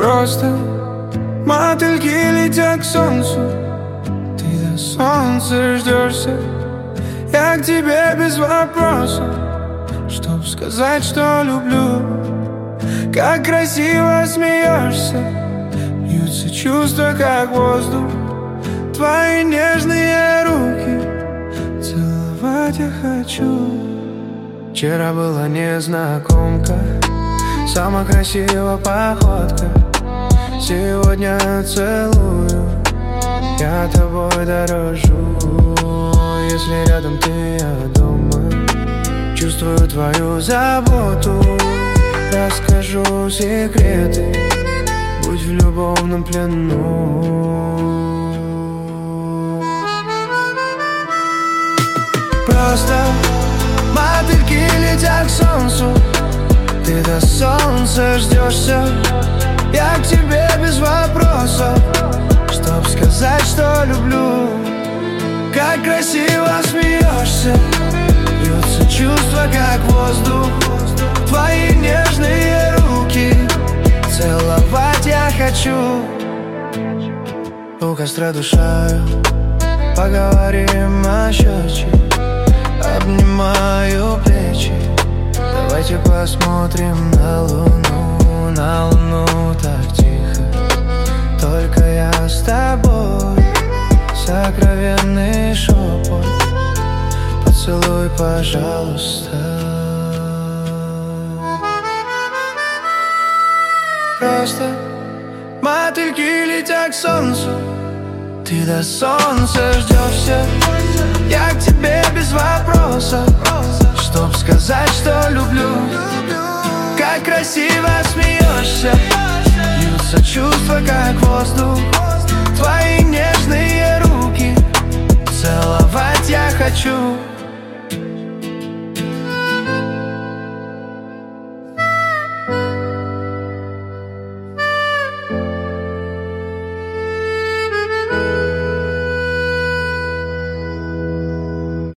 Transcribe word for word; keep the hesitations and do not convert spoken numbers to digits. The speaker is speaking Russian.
Просто мотыльки летят к солнцу, ты до солнца ждешься. Я к тебе без вопросов, чтоб сказать, что люблю. Как красиво смеешься, льются чувства, как воздух. Твои нежные руки целовать я хочу. Вчера была незнакомка, самая красивая походка. Сегодня целую, я тобой дорожу. Если рядом ты, я дома, чувствую твою заботу. Расскажу секреты, будь в любовном плену. Просто мотыльки летят к солнцу, ты до солнца ждешься. Я к тебе без вопросов, чтоб сказать, что люблю. Как красиво смеешься, льются чувства, как воздух. Твои нежные руки целовать я хочу. У костра душаю, поговорим о счастье. Обнимаю плечи, давайте посмотрим на луну. На луну так тихо, только я с тобой. Сокровенный шепот, поцелуй, пожалуйста. Просто мотыльки летят к солнцу, ты до солнца ждешься. Я к тебе без вопросов, чтоб сказать, что люблю. Как красиво смеешься, льются чувства, как воздух.